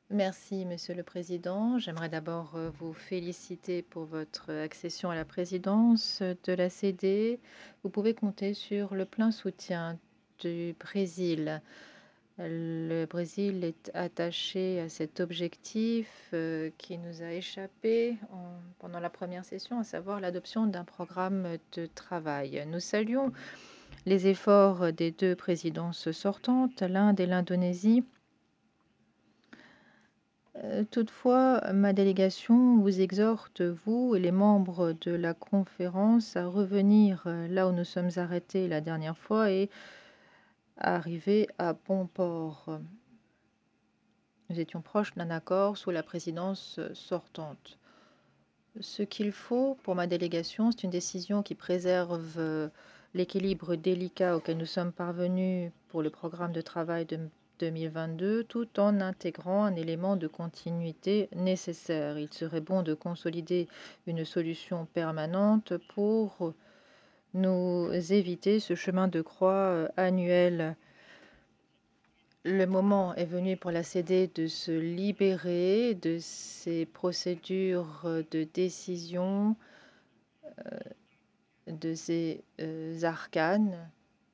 Merci, Monsieur le Président. J'aimerais d'abord vous féliciter pour votre accession à la présidence de la CD. Vous pouvez compter sur le plein soutien du Brésil. Le Brésil est attaché à cet objectif qui nous a échappé pendant la première session, à savoir l'adoption d'un programme de travail. Nous saluons les efforts des deux présidences sortantes, l'Inde et l'Indonésie. Toutefois, ma délégation vous exhorte, vous et les membres de la conférence, à revenir là où nous sommes arrêtés la dernière fois et à arriver à bon port. Nous étions proches d'un accord sous la présidence sortante. Ce qu'il faut pour ma délégation, c'est une décision qui préserve l'équilibre délicat auquel nous sommes parvenus pour le programme de travail de 2022, tout en intégrant un élément de continuité nécessaire. Il serait bon de consolider une solution permanente pour nous éviter ce chemin de croix annuel. Le moment est venu pour la CD de se libérer de ces procédures de décision, de ces arcanes.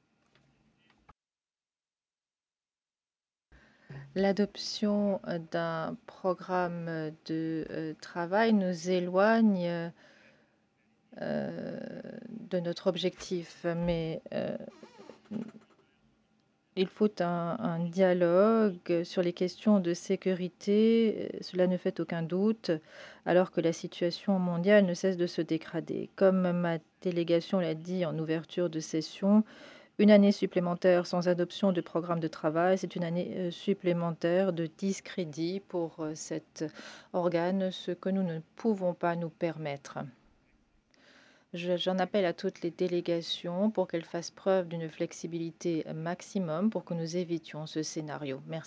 L'adoption d'un programme de travail nous éloigne de notre objectif, mais il faut un dialogue sur les questions de sécurité. Cela ne fait aucun doute, alors que la situation mondiale ne cesse de se dégrader. Comme ma délégation l'a dit en ouverture de session, une année supplémentaire sans adoption de programme de travail, c'est une année supplémentaire de discrédit pour cet organe, ce que nous ne pouvons pas nous permettre. J'en appelle à toutes les délégations pour qu'elles fassent preuve d'une flexibilité maximum pour que nous évitions ce scénario. Merci.